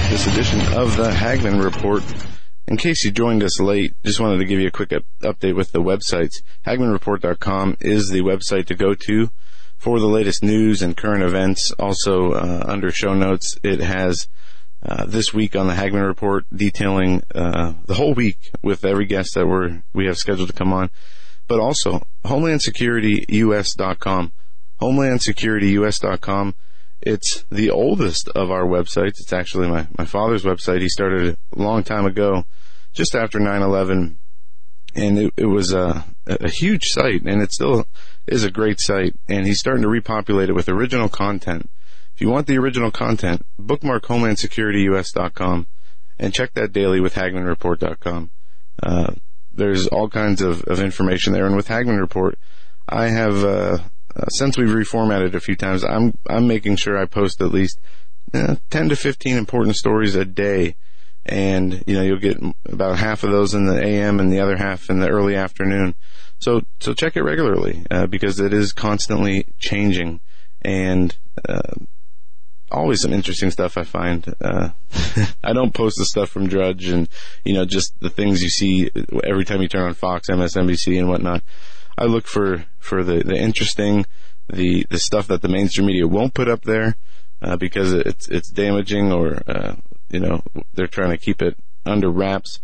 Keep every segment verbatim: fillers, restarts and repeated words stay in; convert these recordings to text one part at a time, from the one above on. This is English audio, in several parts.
this edition of the Hagmann Report. In case you joined us late, just wanted to give you a quick up- update with the websites. Hagmann Report dot com is the website to go to for the latest news and current events. Also, uh, under show notes, it has uh, this week on the Hagmann Report detailing uh, the whole week with every guest that we're, we have scheduled to come on. But also, Homeland Security U S dot com. Homeland Security U S dot com. It's the oldest of our websites. It's actually my, my father's website. He started a long time ago, just after nine eleven, and it, it was a, a huge site, and it still is a great site, and he's starting to repopulate it with original content. If you want the original content, bookmark Homeland Security U S dot com and check that daily with Hagmann Report dot com. Uh, there's all kinds of, of information there, and with Hagmann Report, I have... Uh, Uh, since we've reformatted a few times, I'm I'm making sure I post at least uh, ten to fifteen important stories a day, and you know you'll get about half of those in the A M and the other half in the early afternoon. So so check it regularly uh, because it is constantly changing, and uh, always some interesting stuff I find. Uh, I don't post the stuff from Drudge and you know just the things you see every time you turn on Fox, M S N B C, and whatnot. I look for, for the, the interesting, the, the stuff that the mainstream media won't put up there, uh, because it's, it's damaging or, uh, you know, they're trying to keep it under wraps.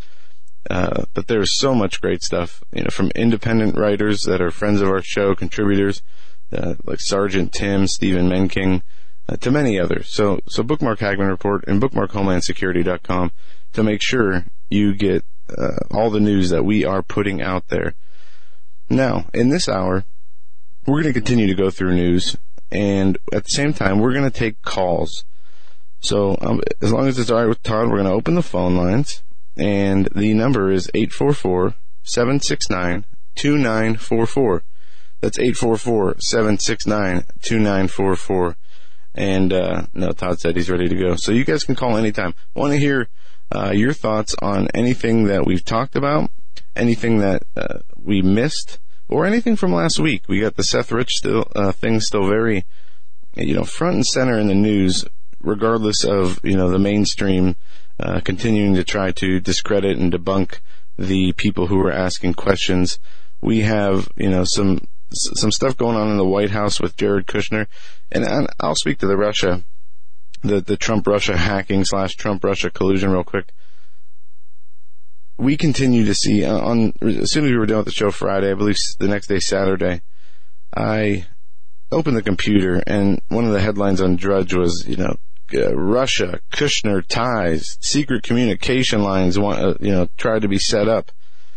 Uh, but there's so much great stuff, you know, from independent writers that are friends of our show, contributors, uh, like Sergeant Tim, Stephen Menking, uh, to many others. So, so bookmark Hagmann Report and bookmark Homeland Security dot com to make sure you get, uh, all the news that we are putting out there. Now, in this hour, we're going to continue to go through news, and at the same time, we're going to take calls. So, um, as long as it's all right with Todd, we're going to open the phone lines, and the number is eight four four, seven six nine, two nine four four. That's eight four four, seven six nine, two nine four four. And, uh, no, Todd said he's ready to go. So you guys can call anytime. Want to hear uh, your thoughts on anything that we've talked about, anything that uh, we missed, or anything from last week. We got the Seth Rich still uh, thing still very, you know, front and center in the news, regardless of, you know, the mainstream uh, continuing to try to discredit and debunk the people who are asking questions. We have, you know, some some stuff going on in the White House with Jared Kushner, and I'll speak to the Russia, the the Trump-Russia hacking slash Trump-Russia collusion real quick. We continue to see, uh, on as soon as we were done with the show Friday, I believe the next day, Saturday, I opened the computer, and one of the headlines on Drudge was, you know, uh, Russia, Kushner ties, secret communication lines, want, uh, you know, tried to be set up.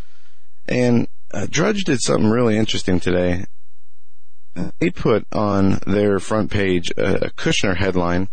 And uh, Drudge did something really interesting today. They put on their front page a, a Kushner headline,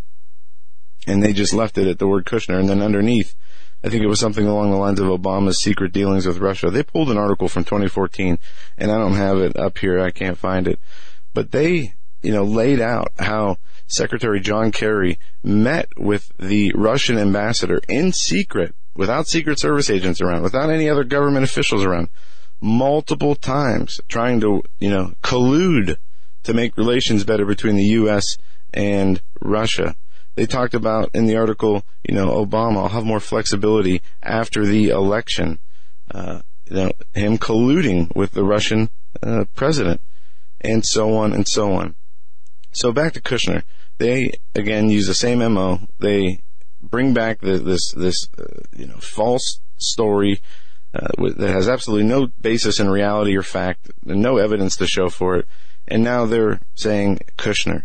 and they just left it at the word Kushner, and then underneath, I think it was something along the lines of Obama's secret dealings with Russia. They pulled an article from twenty fourteen, and I don't have it up here. I can't find it. But they, you know, laid out how Secretary John Kerry met with the Russian ambassador in secret, without Secret Service agents around, without any other government officials around, multiple times, trying to, you know, collude to make relations better between the U S and Russia. They talked about in the article, you know, Obama will have more flexibility after the election. Uh, you know, him colluding with the Russian uh, president, and so on and so on. So back to Kushner. They again use the same M O. They bring back the, this this uh, you know false story uh, that has absolutely no basis in reality or fact, and no evidence to show for it. And now they're saying Kushner.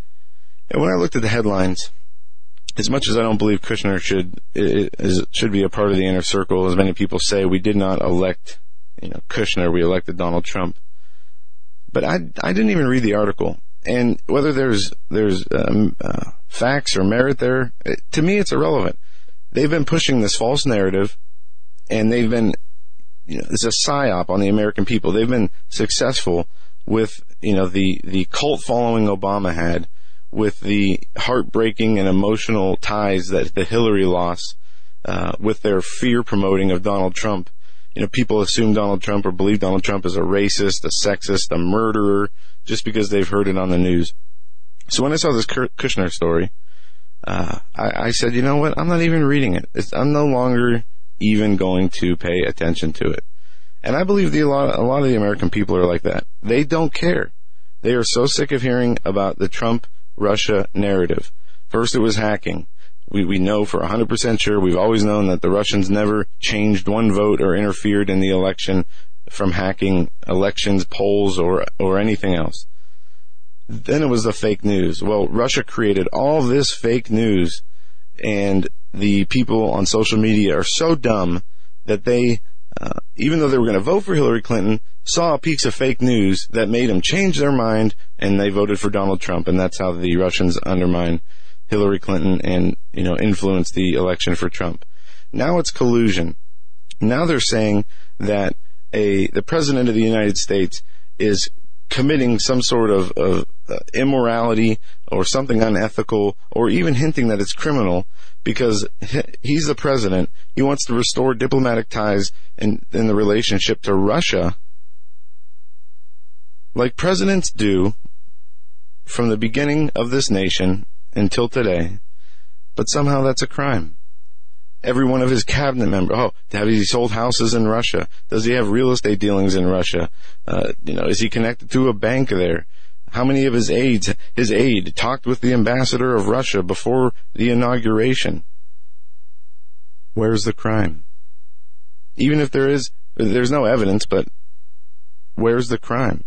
And when I looked at the headlines, as much as I don't believe Kushner should is, should be a part of the inner circle, as many people say, we did not elect, you know, Kushner. We elected Donald Trump. But I, I didn't even read the article, and whether there's there's um, uh, facts or merit there, it, to me, it's irrelevant. They've been pushing this false narrative, and they've been, you know, it's a psyop on the American people. They've been successful with, you know, the the cult following Obama had, with the heartbreaking and emotional ties that the Hillary loss, uh, with their fear promoting of Donald Trump. You know, people assume Donald Trump or believe Donald Trump is a racist, a sexist, a murderer, just because they've heard it on the news. So when I saw this Kushner story, uh, I, I said, you know what? I'm not even reading it. It's, I'm no longer even going to pay attention to it. And I believe the, a, lot, a lot of the American people are like that. They don't care. They are so sick of hearing about the Trump-Russia narrative. First it was hacking. We, we know for one hundred percent sure, we've always known that the Russians never changed one vote or interfered in the election from hacking elections, polls, or, or anything else. Then it was the fake news. Well, Russia created all this fake news, and the people on social media are so dumb that they, uh, even though they were going to vote for Hillary Clinton, saw a piece of fake news that made them change their mind, and they voted for Donald Trump, and that's how the Russians undermine Hillary Clinton and, you know, influence the election for Trump. Now it's collusion. Now they're saying that a the president of the United States is committing some sort of, of uh, immorality or something unethical, or even hinting that it's criminal because he's the president. He wants to restore diplomatic ties in, in the relationship to Russia, like presidents do from the beginning of this nation until today. But somehow that's a crime. Every one of his cabinet members, oh, have he sold houses in Russia? Does he have real estate dealings in Russia? Uh, you know, is he connected to a bank there? How many of his aides, his aide talked with the ambassador of Russia before the inauguration? Where's the crime? Even if there is, there's no evidence, but where's the crime?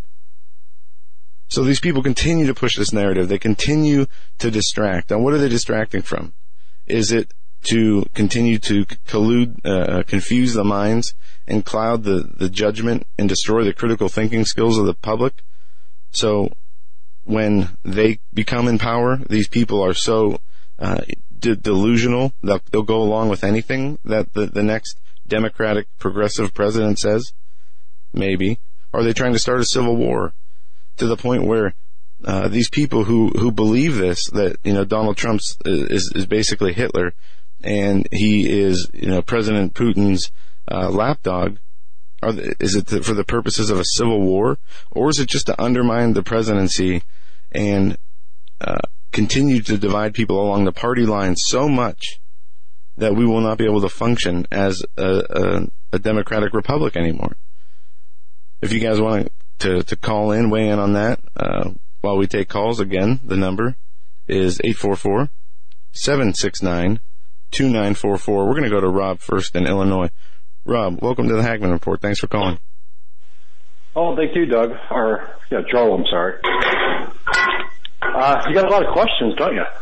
So these people continue to push this narrative. They continue to distract. And what are they distracting from? Is it to continue to collude, uh, confuse the minds and cloud the, the judgment and destroy the critical thinking skills of the public? So when they become in power, these people are so uh, de- delusional that they'll go along with anything that the, the next Democratic progressive president says? Maybe. Are they trying to start a civil war to the point where uh, these people who, who believe this, that, you know, Donald Trump is, is basically Hitler and he is, you know, President Putin's uh, lapdog, are they, is it to, for the purposes of a civil war, or is it just to undermine the presidency and uh, continue to divide people along the party line so much that we will not be able to function as a, a, a democratic republic anymore? If you guys want to, to call in, weigh in on that, uh, while we take calls, again, the number is eight four four, seven six nine, two nine four four. We're going to go to Rob first in Illinois. Rob, welcome to the Hagmann Report. Thanks for calling. Oh, thank you, Doug. Or, yeah, Joe, I'm sorry. Uh, you got a lot of questions, don't you?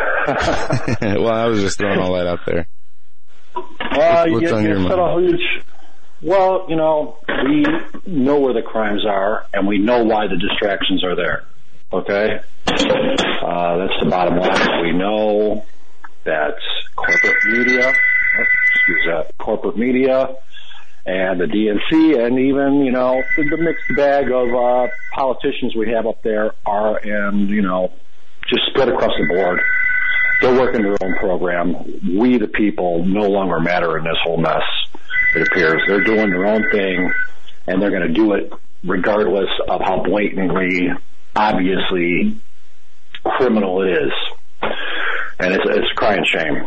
Well, I was just throwing all that out there. Uh, What's you, on you your mind? A huge, well, you know, we know where the crimes are, and we know why the distractions are there. Okay? Uh, that's the bottom line. We know that corporate media, oh, excuse that, corporate media and the D N C and even, you know, the, the mixed bag of uh, politicians we have up there are, and, you know, just spread across the board. They're working their own program. We, the people, no longer matter in this whole mess, it appears. They're doing their own thing, and they're going to do it regardless of how blatantly, obviously criminal it is. And it's, it's a crying shame.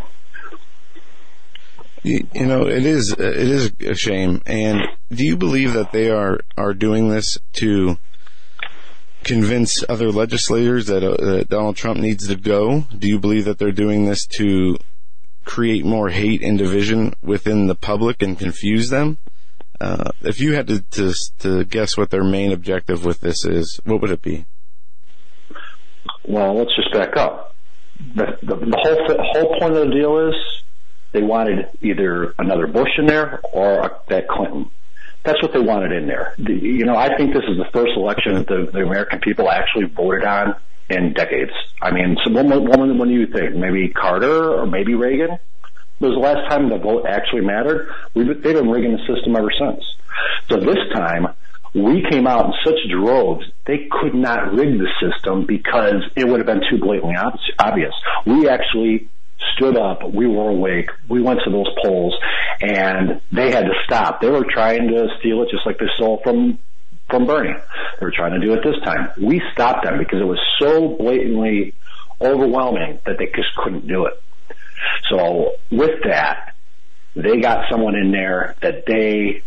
You, you know, it is, it is a shame. And do you believe that they are, are doing this to convince other legislators that, uh, that Donald Trump needs to go? Do you believe that they're doing this to create more hate and division within the public and confuse them? Uh, if you had to, to, to guess what their main objective with this is, what would it be? Well, let's just back up. The, the, the whole the whole point of the deal is they wanted either another Bush in there or a, that Clinton. That's what they wanted in there. The, you know, I think this is the first election that the, the American people actually voted on in decades. I mean, so when, when, when do you think? Maybe Carter or maybe Reagan? It was the last time the vote actually mattered. We've, they've been rigging the system ever since. So this time, we came out in such droves, they could not rig the system because it would have been too blatantly obvious. We actually stood up, we were awake, we went to those polls, and they had to stop. They were trying to steal it just like they stole from from Bernie. They were trying to do it this time. We stopped them because it was so blatantly overwhelming that they just couldn't do it. So with that, they got someone in there that they,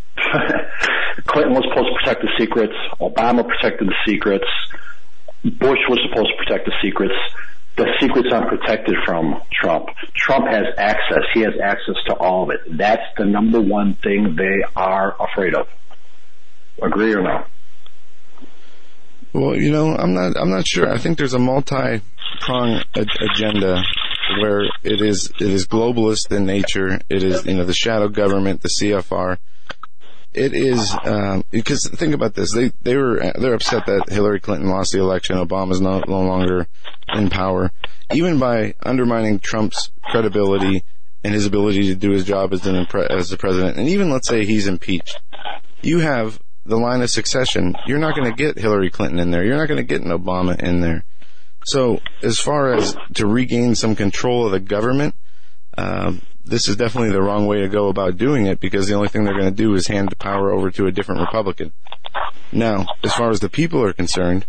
Clinton was supposed to protect the secrets, Obama protected the secrets, Bush was supposed to protect the secrets. The secrets aren't protected from Trump. Trump has access. He has access to all of it. That's the number one thing they are afraid of. Agree or no? Well, you know, I'm not. I'm not sure. I think there's a multi-pronged agenda where it is. It is globalist in nature. It is, you know, the shadow government, the C F R. It is um, because think about this. They they were they're upset that Hillary Clinton lost the election. Obama's no, no longer in power. Even by undermining Trump's credibility and his ability to do his job as an as the president, and even let's say he's impeached, you have the line of succession. You're not going to get Hillary Clinton in there. You're not going to get an Obama in there. So as far as to regain some control of the government, um, this is definitely the wrong way to go about doing it, because the only thing they're going to do is hand the power over to a different Republican. Now, as far as the people are concerned,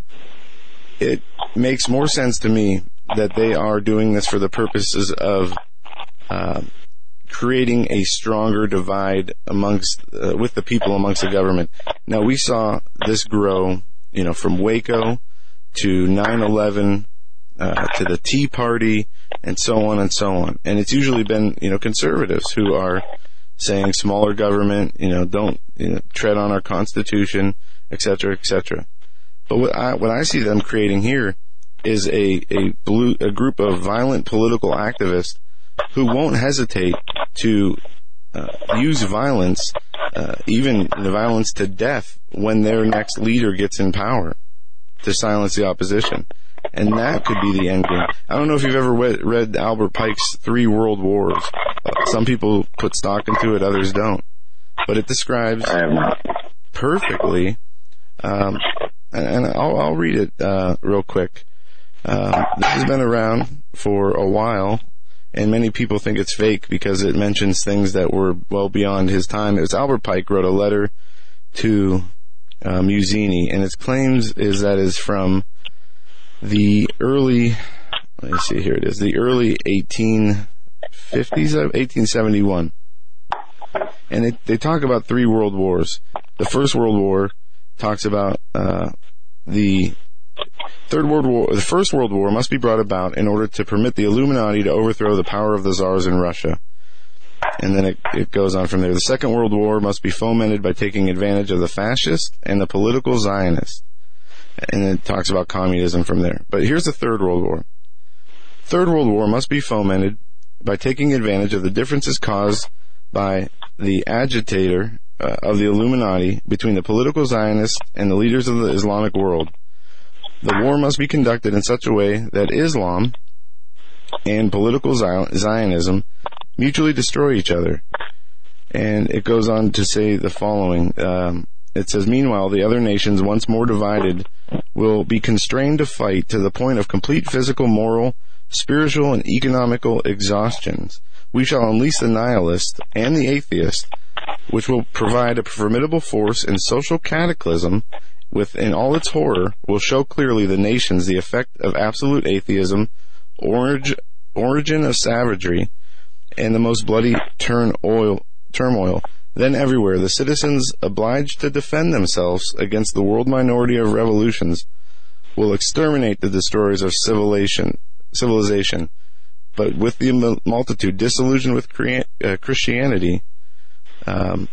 it makes more sense to me that they are doing this for the purposes of uh, creating a stronger divide amongst uh, with the people amongst the government. Now, we saw this grow, you know, from Waco to nine eleven uh, to the Tea Party, and so on and so on. And it's usually been, you know, conservatives who are saying smaller government, you know, don't you know, tread on our Constitution, et cetera, et cetera. But what I, what I see them creating here is a, a blue, a group of violent political activists who won't hesitate to uh, use violence, uh, even the violence to death, when their next leader gets in power, to silence the opposition. And that could be the end game. I don't know if you've ever read, read Albert Pike's Three World Wars. Uh, some people put stock into it, others don't. But it describes perfectly, um, and I'll, I'll read it uh, real quick. Um, this has been around for a while, and many people think it's fake because it mentions things that were well beyond his time. It was Albert Pike wrote a letter to uh, Musini, and its claims is that is from the early, let me see, here it is, the early eighteen fifties, eighteen seventy-one. And they, they talk about three world wars. The First World War talks about uh, the Third World War. The First World War must be brought about in order to permit the Illuminati to overthrow the power of the Tsars in Russia. And then it, it goes on from there. The Second World War must be fomented by taking advantage of the fascists and the political Zionists. And it talks about communism from there. But here's the Third World War. Third World War must be fomented by taking advantage of the differences caused by the agitator uh, of the Illuminati between the political Zionists and the leaders of the Islamic world. The war must be conducted in such a way that Islam and political Zionism mutually destroy each other. And it goes on to say the following. Um, it says, meanwhile, the other nations, once more divided, will be constrained to fight to the point of complete physical, moral, spiritual, and economical exhaustions. We shall unleash the nihilist and the atheist, which will provide a formidable force in social cataclysm, with, in all its horror, will show clearly the nations the effect of absolute atheism, orig, origin of savagery, and the most bloody turn oil, turmoil. Then everywhere, the citizens, obliged to defend themselves against the world minority of revolutions, will exterminate the destroyers of civilization, civilization. But with the multitude disillusioned with Christianity, um,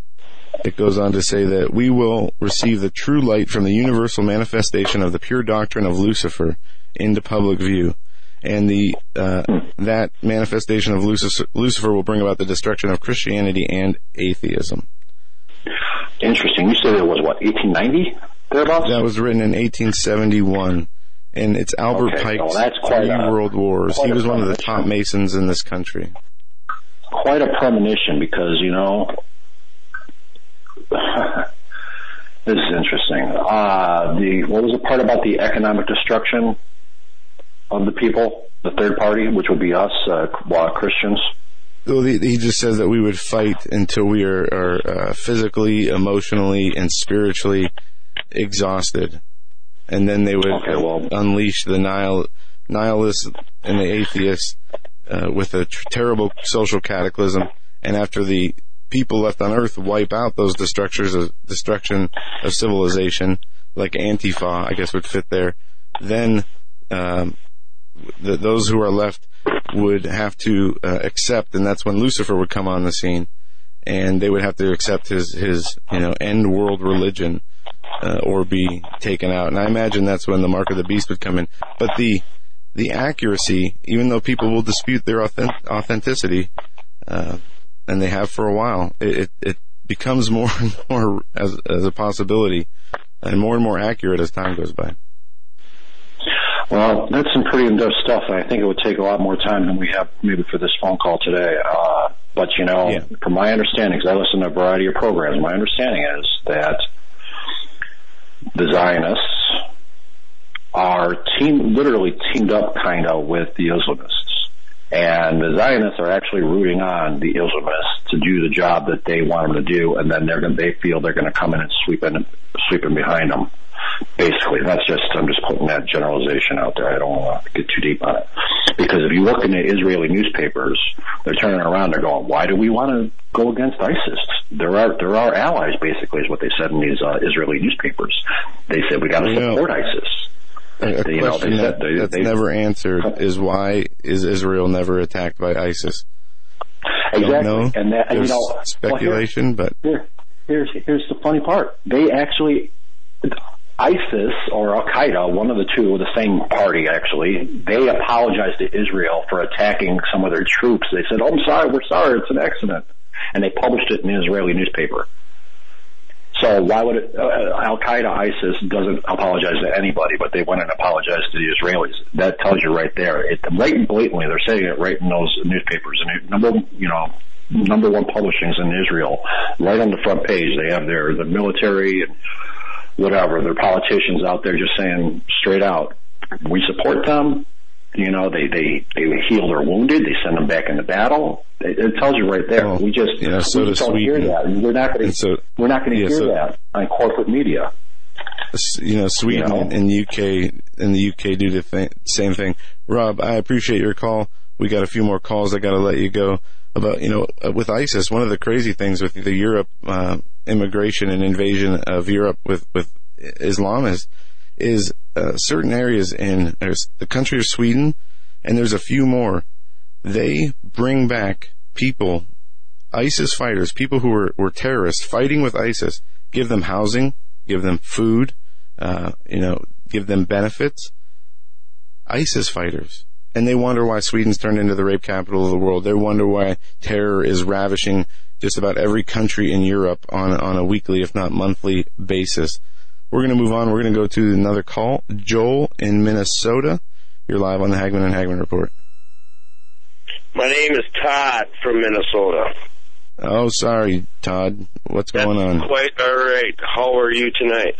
it goes on to say that we will receive the true light from the universal manifestation of the pure doctrine of Lucifer into public view. And the uh, that manifestation of Lucifer, Lucifer will bring about the destruction of Christianity and atheism. Interesting. You said it was, what, eighteen ninety? Thereabouts? That was written in eighteen seventy-one. And it's Albert okay, Pike's well, that's quite Three a, World Wars. He was one of the top Masons in this country. Quite a premonition, because, you know, this is interesting. Uh, the what was the part about the economic destruction of the people, the third party, which would be us, uh, Christians? Well, he, he just says that we would fight until we are, are uh, physically, emotionally, and spiritually exhausted. and then they would okay, well, unleash the nihil, nihilists and the atheists uh, with a tr- terrible social cataclysm. And after the people left on Earth wipe out those destructors of destruction of civilization, like Antifa, I guess would fit there, then um, the, those who are left would have to uh, accept, and that's when Lucifer would come on the scene, and they would have to accept his, his you know, end world religion uh, or be taken out. And I imagine that's when the mark of the beast would come in. But the the accuracy, even though people will dispute their authentic, authenticity, uh, and they have for a while, it, it becomes more and more as, as a possibility, and more and more accurate as time goes by. Well, that's some pretty in-depth stuff, and I think it would take a lot more time than we have maybe for this phone call today. Uh, but, you know, yeah. from my understanding, because I listen to a variety of programs, my understanding is that the Zionists are team, literally teamed up kind of with the Islamists. And the Zionists are actually rooting on the Islamists to do the job that they want them to do, and then they're going they feel they're going to come in and sweep in, sweep in behind them. Basically, that's just, I'm just putting that generalization out there. I don't want to get too deep on it. Because if you look in the Israeli newspapers, they're turning around, they're going, why do we want to go against ISIS? There are, there are allies, basically, is what they said in these uh, Israeli newspapers. They said, we got to support know, ISIS. A, a you question know, they that, said, they, that's they, never answered is why is Israel never attacked by ISIS? Exactly. Don't know. And that, There's you know, speculation, well, here, but here, here's, here's the funny part. They actually, ISIS or Al-Qaeda, one of the two, the same party actually, they apologized to Israel for attacking some of their troops. They said, oh, I'm sorry, we're sorry, it's an accident. And they published it in the Israeli newspaper. So why would it, uh, Al-Qaeda, ISIS doesn't apologize to anybody, but they went and apologized to the Israelis. That tells you right there. It, right and blatantly, they're saying it right in those newspapers. And it, number, you know, number one publishings in Israel, right on the front page, they have their, the military and whatever, their politicians out there just saying straight out, we support them. You know, they, they, they heal their wounded. They send them back into battle. It, it tells you right there. Well, we just, you know, so we just don't Sweden. hear that. We're not going to, so, we're not going to yeah, hear so, that on corporate media. You know, Sweden you know? and U K and the U K do the th- same thing. Rob, I appreciate your call. We got a few more calls. I got to let you go. About, you know, with ISIS, one of the crazy things with the Europe uh, immigration and invasion of Europe with with Islam is is uh, certain areas in there's the country of Sweden, and there's a few more. They bring back people, ISIS fighters, people who were, were terrorists fighting with ISIS, give them housing, give them food, uh, you know, give them benefits. ISIS fighters. And they wonder why Sweden's turned into the rape capital of the world. They wonder why terror is ravishing just about every country in Europe on, on a weekly, if not monthly basis. We're going to move on. We're going to go to another call. Joel in Minnesota. You're live on the Hagman and Hagman Report. My name is Todd from Minnesota. Oh, sorry, Todd. What's That's going on? Quite all right. How are you tonight?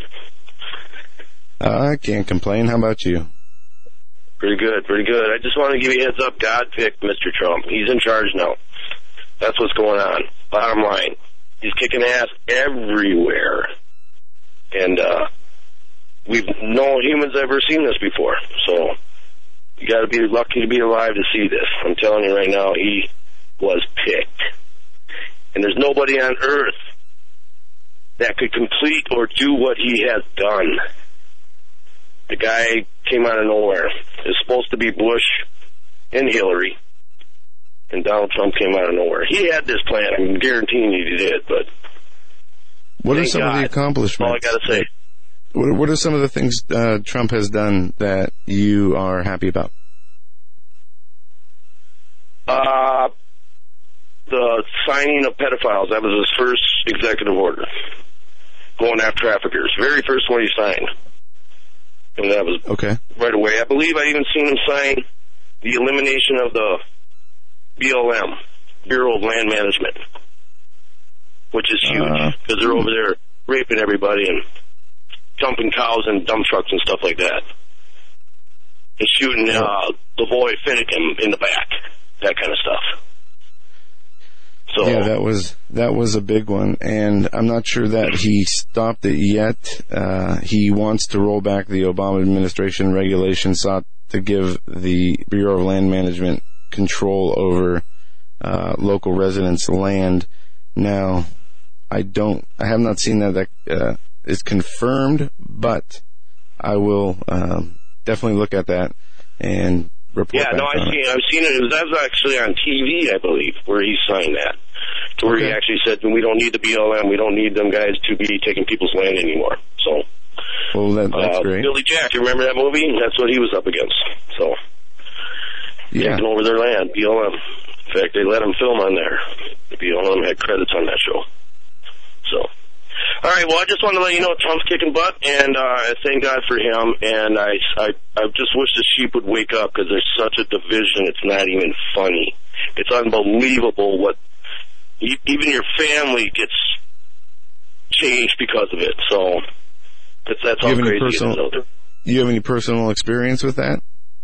Uh, I can't complain. How about you? Pretty good, pretty good. I just want to give you a heads up. God picked Mister Trump. He's in charge now. That's what's going on. Bottom line. He's kicking ass everywhere. And uh, we've no humans ever seen this before. So you got to be lucky to be alive to see this. I'm telling you right now, he was picked. And there's nobody on earth that could complete or do what he has done. The guy came out of nowhere. It's supposed to be Bush and Hillary, and Donald Trump came out of nowhere. He had this plan. I'm guaranteeing you he did, but what are some God, of the accomplishments? all I got to say. What, what are some of the things uh, Trump has done that you are happy about? Uh, the signing of pedophiles. That was his first executive order. Going after traffickers. Very first one he signed. And that was okay. Right away. I believe I even seen him sign the elimination of the B L M, Bureau of Land Management, which is huge because uh, they're over there raping everybody and dumping cows in dump trucks and stuff like that. And shooting uh, the boy Finnegan in the back, that kind of stuff. So So yeah, that was that was a big one, and I'm not sure that he stopped it yet. Uh, he wants to roll back the Obama administration regulation sought to give the Bureau of Land Management control over uh, local residents' land. Now, I don't, I have not seen that that uh, is confirmed, but I will um, definitely look at that and report. Yeah, no, I've seen, it. I've seen it. It was, that was actually on T V, I believe, where he signed that. To where okay. he actually said, we don't need the B L M, we don't need them guys to be taking people's land anymore. So, well, that, that's uh, great. Billy Jack, you remember that movie? That's what he was up against. So, yeah. taking over their land, B L M. In fact, they let him film on there. The B L M had credits on that show. So, all right, well, I just wanted to let you know Trump's kicking butt, and uh, I thank God for him, and I, I, I just wish the sheep would wake up, because there's such a division, it's not even funny. It's unbelievable what, even your family gets changed because of it, so that's, that's how crazy personal, it is. Do you have any personal experience with that?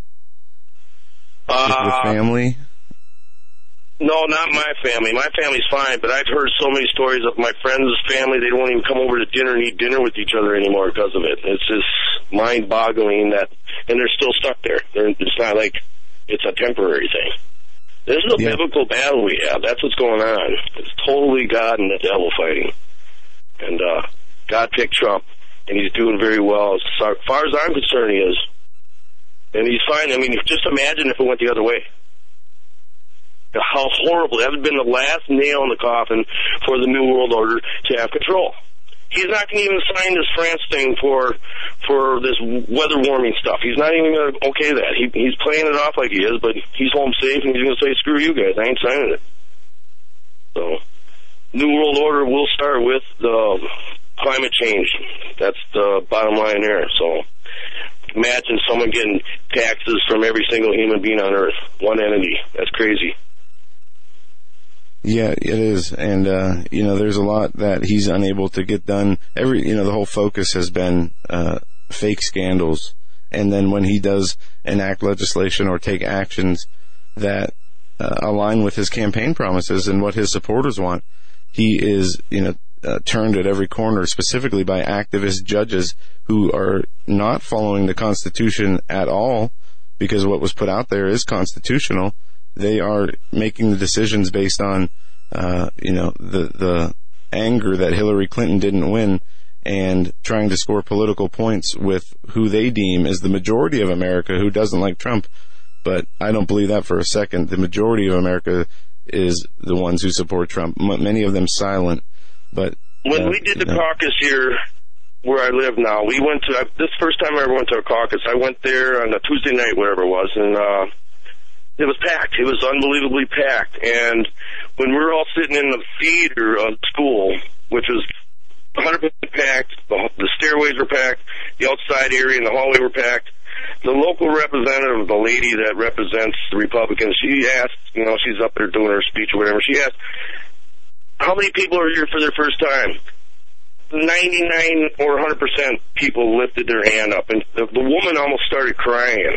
Uh, with the family? No, not my family. My family's fine, but I've heard so many stories of my friends' family, they won't even come over to dinner and eat dinner with each other anymore because of it. It's just mind-boggling that, and they're still stuck there. They're, it's not like it's a temporary thing. This is a yeah. biblical battle we have. That's what's going on. It's totally God and the devil fighting. And uh, God picked Trump, and he's doing very well. As far as I'm concerned, he is. And he's fine. I mean, just imagine if it went the other way. How horrible. That would have been the last nail in the coffin for the New World Order to have control. He's not going to even sign this France thing for for this weather warming stuff. He's not even going to okay that. He, he's playing it off like he is, but he's home safe, and he's going to say, screw you guys, I ain't signing it. So, New World Order will start with the climate change. That's the bottom line there. So, imagine someone getting taxes from every single human being on Earth. One entity. That's crazy. Yeah, it is. And, uh, you know, there's a lot that he's unable to get done. Every, you know, the whole focus has been, uh, fake scandals. And then when he does enact legislation or take actions that, uh, align with his campaign promises and what his supporters want, he is, you know, uh, turned at every corner, specifically by activist judges who are not following the Constitution at all, because what was put out there is constitutional. They are making the decisions based on, uh, you know, the, the anger that Hillary Clinton didn't win, and trying to score political points with who they deem is the majority of America who doesn't like Trump. But I don't believe that for a second. The majority of America is the ones who support Trump. M- many of them silent. But when uh, we did the you know. caucus here where I live now, we went to, this first time I ever went to a caucus, I went there on a Tuesday night, whatever it was, and, uh, it was packed. It was unbelievably packed. And when we were all sitting in the theater of school, which was one hundred percent packed, the, the stairways were packed, the outside area and the hallway were packed, the local representative, the lady that represents the Republicans, she asked, you know, she's up there doing her speech or whatever, she asked, how many people are here for their first time? ninety-nine or one hundred percent people lifted their hand up, and the, the woman almost started crying.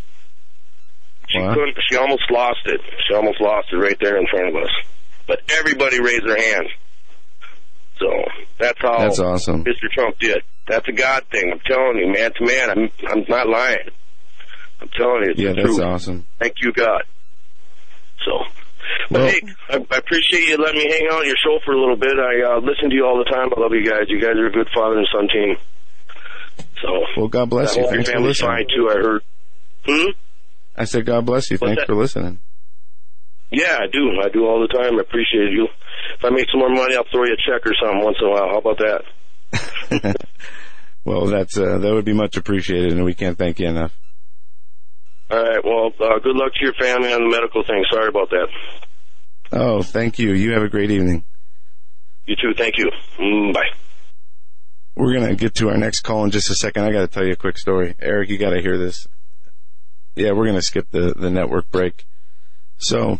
She wow. couldn't, she almost lost it. She almost lost it right there in front of us. But everybody raised their hand. So that's how that's awesome. Mister Trump did. That's a God thing. I'm telling you, man to man. I'm I'm not lying. I'm telling you, it's yeah, the that's truth. awesome. Thank you, God. So, but well, hey, I, I appreciate you letting me hang out on your show for a little bit. I uh, listen to you all the time. I love you guys. You guys are a good father and son team. So, well, God bless you. Thanks for listening. Fine too. I heard. Hmm. I said, God bless you. What's Thanks that? for listening. Yeah, I do. I do all the time. I appreciate you. If I make some more money, I'll throw you a check or something once in a while. How about that? Well, that's uh, that would be much appreciated, and we can't thank you enough. All right. Well, uh, good luck to your family on the medical thing. Sorry about that. Oh, thank you. You have a great evening. You too. Thank you. Mm, bye. We're going to get to our next call in just a second. I got to tell you a quick story. Eric, you got to hear this. Yeah, we're going to skip the, the network break. So,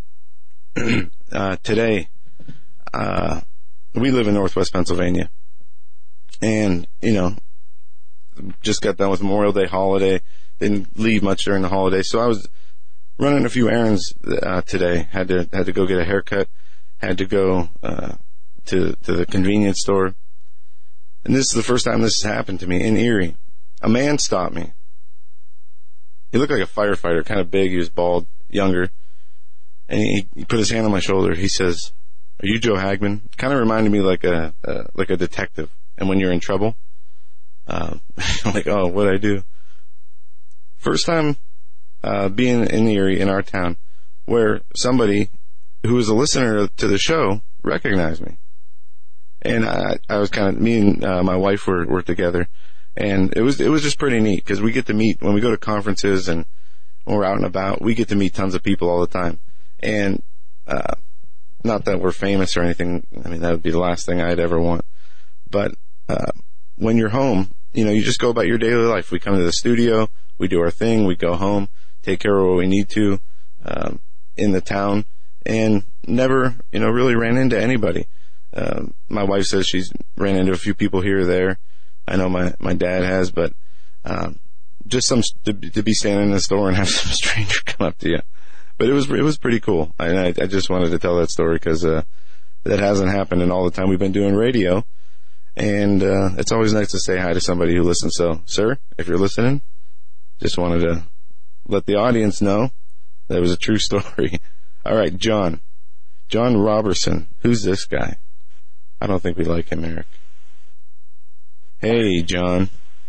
uh, today, uh, we live in Northwest Pennsylvania. And, you know, just got done with Memorial Day holiday. Didn't leave much during the holiday. So I was running a few errands, uh, today. Had to, had to go get a haircut. had to go uh, to to the convenience store. And this is the first time this has happened to me in Erie. A man stopped me. He looked like a firefighter, kind of big. He was bald, younger. And he, he put his hand on my shoulder. He says, "Are you Joe Hagman?" Kind of reminded me like a uh, like a detective. And when you're in trouble, um, like, oh, what'd I do? First time uh, being in Erie, in our town, where somebody who was a listener to the show recognized me. And I, I was kind of, me and uh, my wife were, were together, and it was it was just pretty neat, because we get to meet, when we go to conferences and when we're out and about, we get to meet tons of people all the time. And uh, not that we're famous or anything, I mean, that would be the last thing I'd ever want. But uh, when you're home, you know, you just go about your daily life. We come to the studio, we do our thing, we go home, take care of what we need to um, in the town, and never, you know, really ran into anybody. Uh, my wife says she's ran into a few people here or there. I know my, my dad has, but um, just some to, to be standing in the store and have some stranger come up to you. But it was it was pretty cool. I, I, I just wanted to tell that story because uh, that hasn't happened in all the time we've been doing radio, and uh, it's always nice to say hi to somebody who listens. So, sir, if you're listening, just wanted to let the audience know that it was a true story. All right, John, John Robertson. Who's this guy? I don't think we like him, Eric. Hey, John.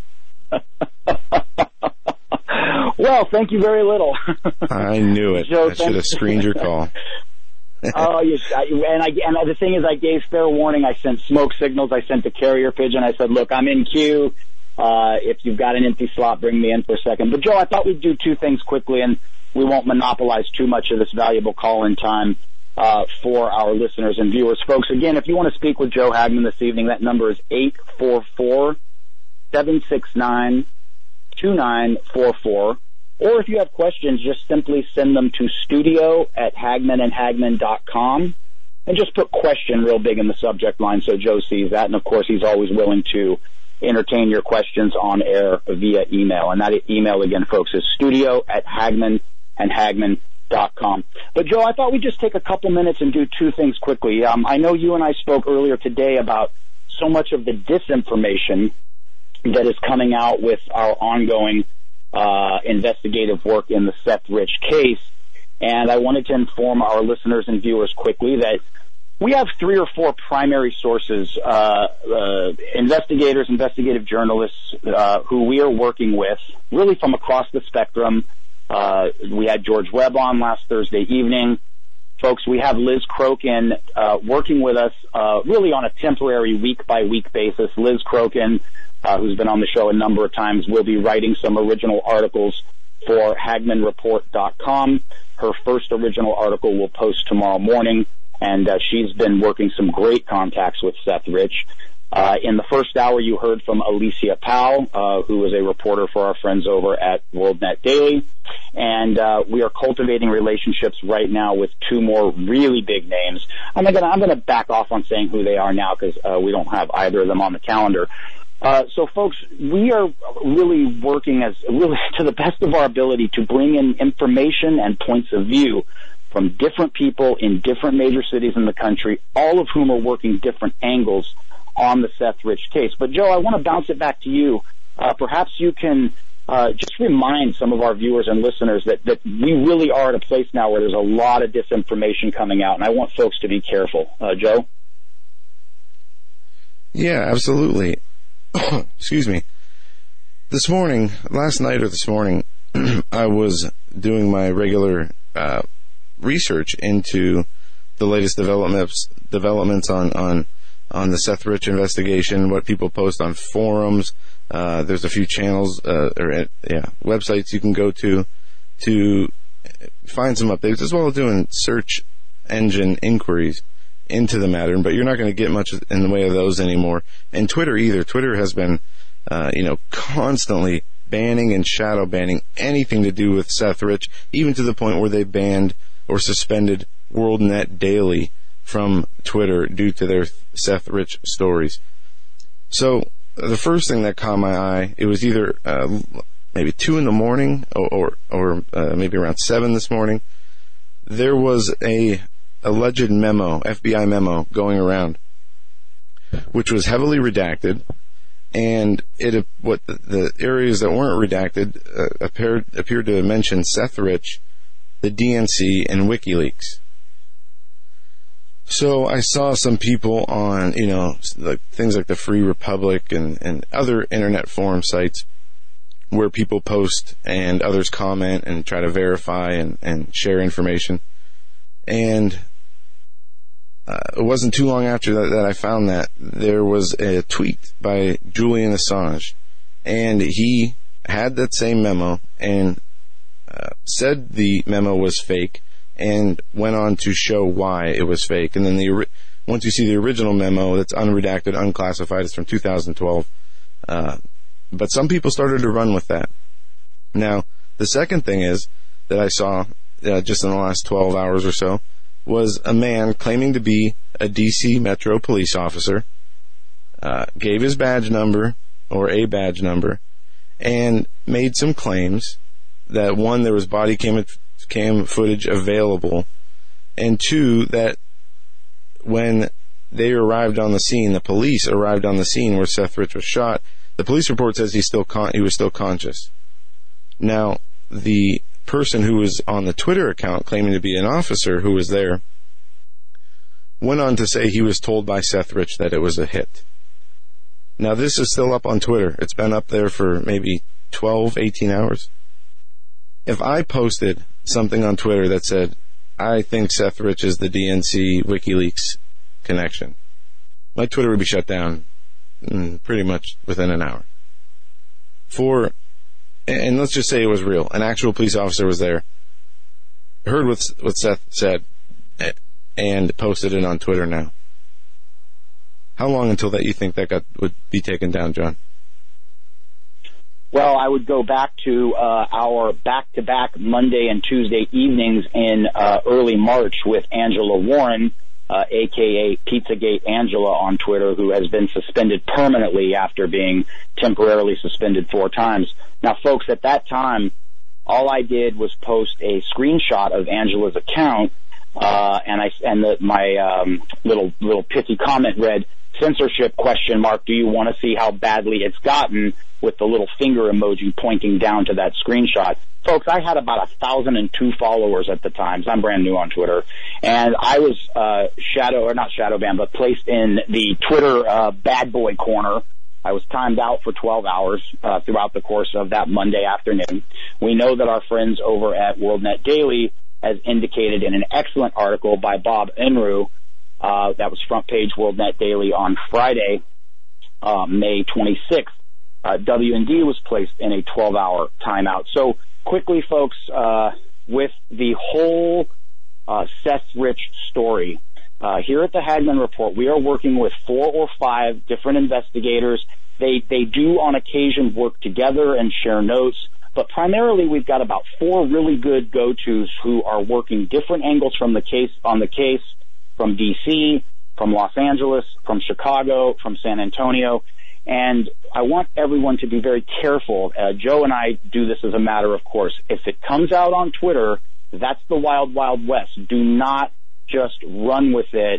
Well, thank you very little. I knew it. Joe, I should have screened your call. Oh, you, and I and the thing is, I gave fair warning. I sent smoke signals. I sent the carrier pigeon. I said, "Look, I'm in queue. Uh, if you've got an empty slot, bring me in for a second." But Joe, I thought we'd do two things quickly, and we won't monopolize too much of this valuable call-in time uh, for our listeners and viewers. Folks, again, if you want to speak with Joe Hagman this evening, that number is eight four four, seven six nine, two nine four four. Or if you have questions, just simply send them to studio at hagman and hagman dot com and just put question real big in the subject line so Joe sees that. And, of course, he's always willing to entertain your questions on air via email. And that email, again, folks, is studio at hagman and hagman dot com. But, Joe, I thought we'd just take a couple minutes and do two things quickly. Um, I know you and I spoke earlier today about so much of the disinformation that is coming out with our ongoing Uh, investigative work in the Seth Rich case, and I wanted to inform our listeners and viewers quickly that we have three or four primary sources, uh, uh, investigators, investigative journalists, uh, who we are working with, really from across the spectrum. Uh, we had George Webb on last Thursday evening. Folks, we have Liz Crokin uh, working with us uh, really on a temporary week-by-week basis. Liz Crokin, Uh, who's been on the show a number of times, will be writing some original articles for hagman report dot com. Her first original article will post tomorrow morning, and uh, she's been working some great contacts with Seth Rich. Uh, in the first hour, you heard from Alicia Powell, uh, who is a reporter for our friends over at WorldNet Daily. And uh, we are cultivating relationships right now with two more really big names. I'm going I'm to back off on saying who they are now because uh, we don't have either of them on the calendar. Uh, so, folks, we are really working as really to the best of our ability to bring in information and points of view from different people in different major cities in the country, all of whom are working different angles on the Seth Rich case. But, Joe, I want to bounce it back to you. Uh, perhaps you can uh, just remind some of our viewers and listeners that, that we really are at a place now where there's a lot of disinformation coming out, and I want folks to be careful. Uh, Joe? Yeah, absolutely. Excuse me. This morning, last night or this morning, I was doing my regular uh, research into the latest developments developments on, on on the Seth Rich investigation, what people post on forums. Uh, there's a few channels uh, or uh, yeah websites you can go to to find some updates, as well as doing search engine inquiries into the matter, but you're not going to get much in the way of those anymore. And Twitter either. Twitter has been, uh, you know, constantly banning and shadow banning anything to do with Seth Rich, even to the point where they banned or suspended WorldNet Daily from Twitter due to their Seth Rich stories. So the first thing that caught my eye, it was either uh, maybe two in the morning or or, or uh, maybe around seven this morning. There was a alleged memo, F B I memo, going around, which was heavily redacted, and it what the, the areas that weren't redacted uh, appeared appeared to mention Seth Rich, the D N C, and WikiLeaks. So I saw some people on, you know, like things like the Free Republic and, and other internet forum sites where people post and others comment and try to verify and, and share information. And uh, it wasn't too long after that, that I found that there was a tweet by Julian Assange, and he had that same memo and uh, said the memo was fake and went on to show why it was fake. And then the once you see the original memo that's unredacted, unclassified, it's from two thousand twelve. Uh, but some people started to run with that. Now, the second thing is that I saw uh, just in the last twelve hours or so was a man claiming to be a D C Metro police officer, uh, gave his badge number or a badge number, and made some claims that, one, there was body cam cam footage available, and two, that when they arrived on the scene, the police arrived on the scene where Seth Rich was shot, the police report says he's still con- he was still conscious. Now, the person who was on the Twitter account claiming to be an officer who was there went on to say he was told by Seth Rich that it was a hit. Now, this is still up on Twitter. It's been up there for maybe twelve, eighteen hours. If I posted something on Twitter that said, I think Seth Rich is the D N C WikiLeaks connection, my Twitter would be shut down pretty much within an hour. For, and let's just say it was real, an actual police officer was there, heard what, what Seth said, and posted it on Twitter now. How long until that you think that got would be taken down, John? Well, I would go back to uh, our back-to-back Monday and Tuesday evenings in uh, early March with Angela Warren, uh, a k a. Pizzagate Angela on Twitter, who has been suspended permanently after being temporarily suspended four times. Now, folks, at that time, all I did was post a screenshot of Angela's account, uh, and I and the, my um, little little pithy comment read, "Censorship question mark, do you want to see how badly it's gotten?" with the little finger emoji pointing down to that screenshot. Folks, I had about a thousand and two followers at the time. So I'm brand new on Twitter. And I was uh, shadow, or not shadow banned, but placed in the Twitter uh, bad boy corner. I was timed out for twelve hours uh, throughout the course of that Monday afternoon. We know that our friends over at WorldNet Daily has indicated in an excellent article by Bob Enru, uh, that was front page WorldNet Daily on Friday, uh, May twenty-sixth, Uh, W and D was placed in a twelve-hour timeout. So quickly, folks, uh, with the whole uh, Seth Rich story, uh, here at the Hagmann Report, we are working with four or five different investigators. They they do on occasion work together and share notes, but primarily we've got about four really good go-tos who are working different angles from the case on the case, from D C, from Los Angeles, from Chicago, from San Antonio. And I want everyone to be very careful. Uh, Joe and I do this as a matter of course. If it comes out on Twitter, that's the wild, wild west. Do not just run with it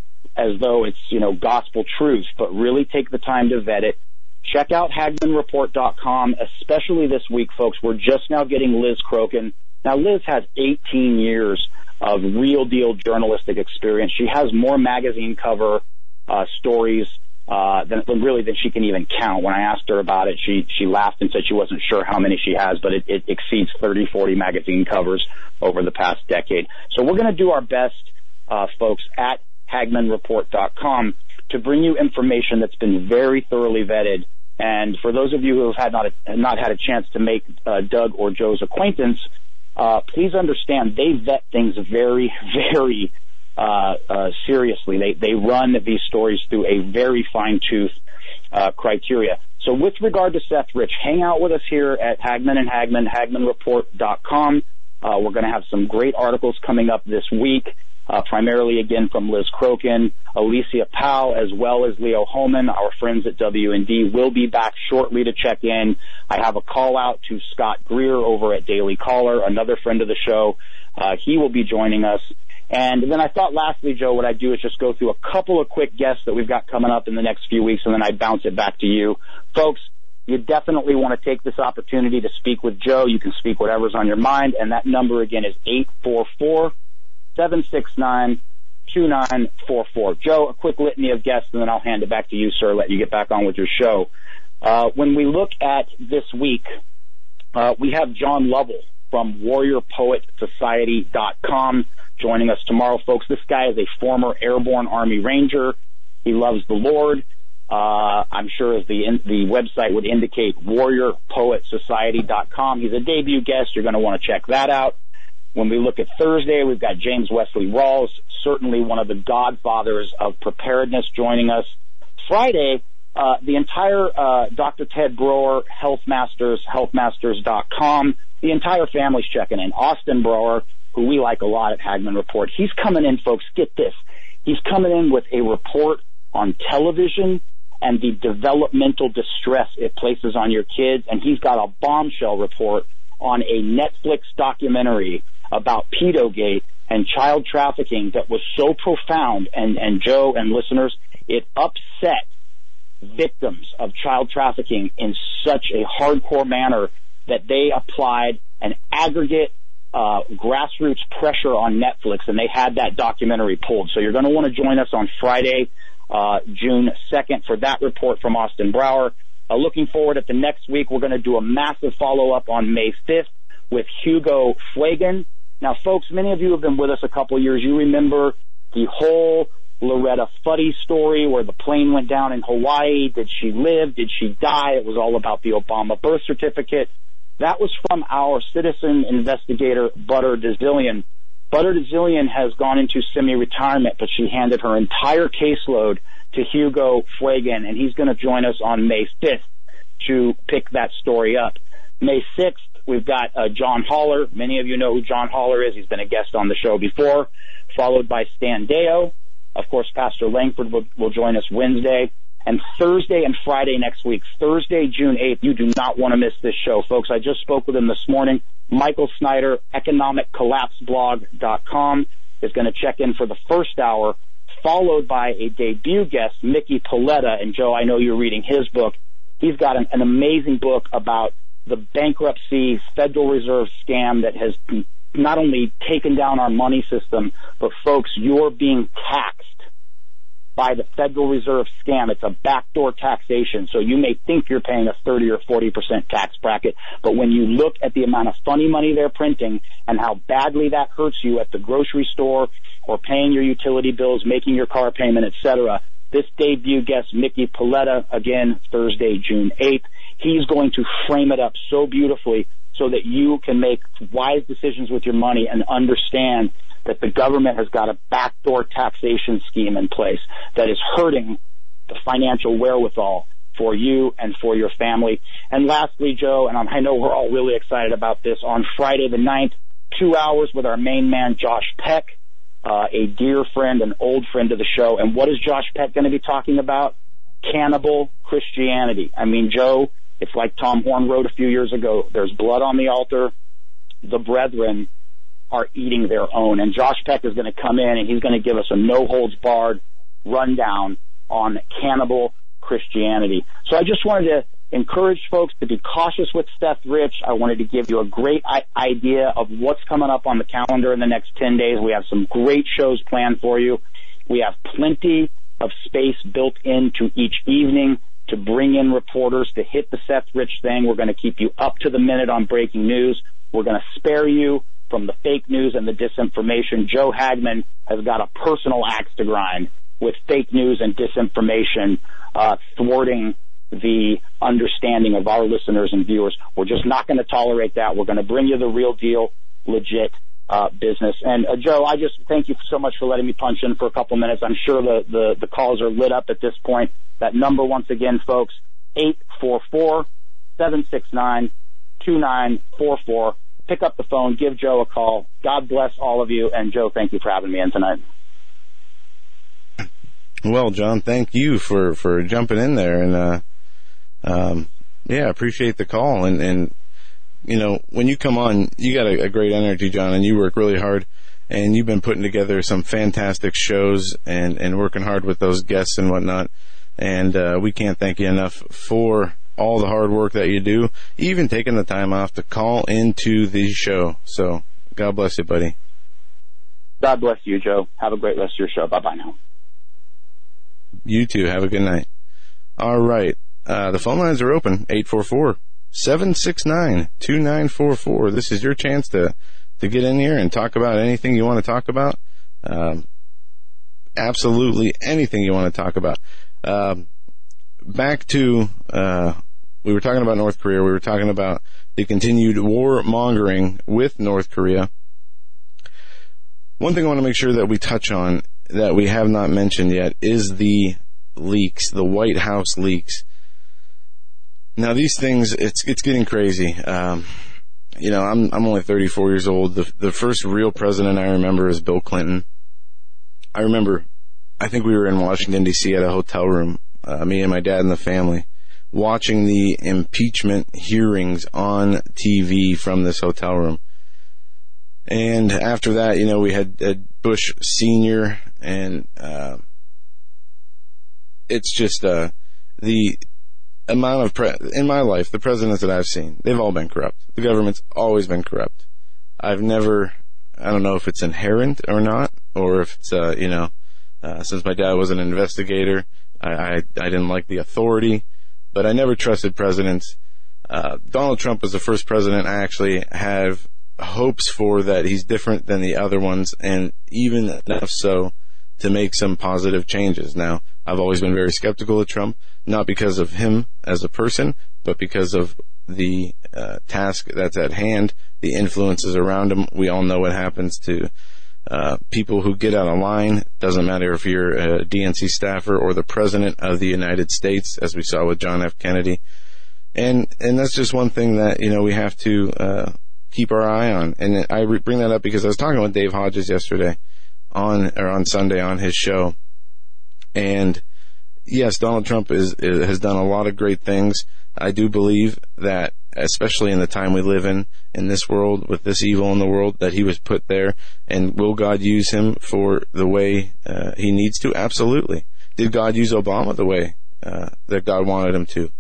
as though it's, you know, gospel truth, but really take the time to vet it. Check out Hagmann Report dot com, especially this week, folks. We're just now getting Liz Crokin. Now, Liz has eighteen years of real-deal journalistic experience. She has more magazine cover uh, stories Uh, than, really than she can even count. When I asked her about it, she she laughed and said she wasn't sure how many she has, but it, it exceeds thirty, forty magazine covers over the past decade. So we're going to do our best, uh, folks, at Hagmann Report dot com to bring you information that's been very thoroughly vetted. And for those of you who have had not, a, not had a chance to make uh, Doug or Joe's acquaintance, uh, please understand they vet things very, very Uh, uh, seriously. They they run these stories through a very fine-tooth uh, criteria. So with regard to Seth Rich, hang out with us here at Hagmann and Hagmann, Hagmann Report dot com. Uh, we're going to have some great articles coming up this week, uh, primarily, again, from Liz Crokin, Alicia Powell, as well as Leo Homan. Our friends at W and D will be back shortly to check in. I have a call-out to Scott Greer over at Daily Caller, another friend of the show. Uh, he will be joining us. And then I thought lastly, Joe, what I'd do is just go through a couple of quick guests that we've got coming up in the next few weeks, and then I'd bounce it back to you. Folks, you definitely want to take this opportunity to speak with Joe. You can speak whatever's on your mind, and that number again is eight four four, seven six nine, two nine four four. Joe, a quick litany of guests, and then I'll hand it back to you, sir, let you get back on with your show. Uh, when we look at this week, uh, we have John Lovell from Warrior Poet Society dot com joining us tomorrow, folks. This guy is a former Airborne Army Ranger. He loves the Lord. Uh, I'm sure as the in, the website would indicate, Warrior Poet Society dot com. He's a debut guest. You're going to want to check that out. When we look at Thursday, we've got James Wesley Rawls, certainly one of the godfathers of preparedness, joining us. Friday, uh, the entire uh, Doctor Ted Broer, Health Masters, health masters dot com, the entire family's checking in. Austin Broer, who we like a lot at Hagmann Report, he's coming in, folks, get this. He's coming in with a report on television and the developmental distress it places on your kids, and he's got a bombshell report on a Netflix documentary about Pedogate and child trafficking that was so profound, and, and Joe and listeners, it upset victims of child trafficking in such a hardcore manner that they applied an aggregate uh, grassroots pressure on Netflix, and they had that documentary pulled. So you're going to want to join us on Friday, uh, June second, for that report from Austin Brower. Uh, looking forward at the next week, we're going to do a massive follow-up on May fifth with Hugo Fuegan. Now, folks, many of you have been with us a couple of years. You remember the whole Loretta Fuddy story where the plane went down in Hawaii. Did she live? Did she die? It was all about the Obama birth certificate. That was from our citizen investigator, Butter DeZillion. Butter DeZillion has gone into semi-retirement, but she handed her entire caseload to Hugo Fuegan, and he's going to join us on May fifth to pick that story up. May sixth, we've got uh, John Haller. Many of you know who John Haller is. He's been a guest on the show before, followed by Stan Deo. Of course, Pastor Langford will, will join us Wednesday. And Thursday and Friday next week, Thursday, June eighth, you do not want to miss this show, folks. I just spoke with him this morning. Michael Snyder, economic collapse blog dot com, is going to check in for the first hour, followed by a debut guest, Mickey Paletta. And, Joe, I know you're reading his book. He's got an, an amazing book about the bankruptcy Federal Reserve scam that has not only taken down our money system, but, folks, you're being taxed by the Federal Reserve scam. It's a backdoor taxation, so you may think you're paying a thirty or forty percent tax bracket, but when you look at the amount of funny money they're printing and how badly that hurts you at the grocery store or paying your utility bills, making your car payment, et cetera, this debut guest, Mickey Paletta, again, Thursday, June eighth, he's going to frame it up so beautifully so that you can make wise decisions with your money and understand that the government has got a backdoor taxation scheme in place that is hurting the financial wherewithal for you and for your family. And lastly, Joe, and I know we're all really excited about this, on Friday the ninth, two hours with our main man, Josh Peck, uh, a dear friend, an old friend of the show. And what is Josh Peck going to be talking about? Cannibal Christianity. I mean, Joe, it's like Tom Horn wrote a few years ago, there's blood on the altar, the brethren are eating their own. And Josh Peck is going to come in and he's going to give us a no-holds-barred rundown on cannibal Christianity. So I just wanted to encourage folks to be cautious with Seth Rich. I wanted to give you a great I- idea of what's coming up on the calendar in the next ten days. We have some great shows planned for you. We have plenty of space built into each evening to bring in reporters to hit the Seth Rich thing. We're going to keep you up to the minute on breaking news. We're going to spare you from the fake news and the disinformation. Joe Hagmann has got a personal axe to grind with fake news and disinformation uh, thwarting the understanding of our listeners and viewers. We're just not going to tolerate that. We're going to bring you the real deal, legit uh, business. And, uh, Joe, I just thank you so much for letting me punch in for a couple minutes. I'm sure the, the, the calls are lit up at this point. That number, once again, folks, eight four four, seven six nine, two nine four four. Pick up the phone, give Joe a call. God bless all of you. And, Joe, thank you for having me in tonight. Well, John, thank you for, for jumping in there. And, uh, um, yeah, appreciate the call. And, and, you know, when you come on, you got a, a great energy, John, and you work really hard. and you've been putting together some fantastic shows and, and working hard with those guests and whatnot. And uh, we can't thank you enough for all the hard work that you do, even taking the time off to call into the show. So God bless you, buddy. God bless you, Joe. Have a great rest of your show. Bye-bye now. You too. Have a good night. All right. Uh, the phone lines are open. eight four four, seven six nine, two nine four four. This is your chance to, to get in here and talk about anything you want to talk about. Um, absolutely anything you want to talk about. Um, back to, uh, we were talking about North Korea. We were talking about the continued warmongering with North Korea. One thing I want to make sure that we touch on that we have not mentioned yet is the leaks, the White House leaks. Now, these things, it's it's getting crazy. Um, you know, I'm I'm only thirty-four years old. The the first real president I remember is Bill Clinton. I remember, I think we were in Washington, D C at a hotel room, uh, me and my dad and the family, watching the impeachment hearings on T V from this hotel room. And after that, you know, we had, had Bush Senior, and uh, it's just uh, the amount of, pre- in my life, the presidents that I've seen, they've all been corrupt. The government's always been corrupt. I've never, I don't know if it's inherent or not, or if it's, uh, you know, uh, since my dad was an investigator, I, I, I didn't like the authority, but I never trusted presidents. Uh, Donald Trump was the first president I actually have hopes for, that he's different than the other ones, and even enough so to make some positive changes. Now, I've always been very skeptical of Trump, not because of him as a person, but because of the uh, task that's at hand, the influences around him. We all know what happens to uh, people who get out of line. Doesn't matter if you're a D N C staffer or the president of the United States, as we saw with John F. Kennedy. And and that's just one thing that, you know, we have to uh, keep our eye on. And I re- bring that up because I was talking with Dave Hodges yesterday on or on Sunday on his show. And yes, Donald Trump is, is has done a lot of great things. I do believe that, especially in the time we live in, in this world, with this evil in the world, that he was put there. And will God use him for the way uh, he needs to? Absolutely. Did God use Obama the way uh, that God wanted him to?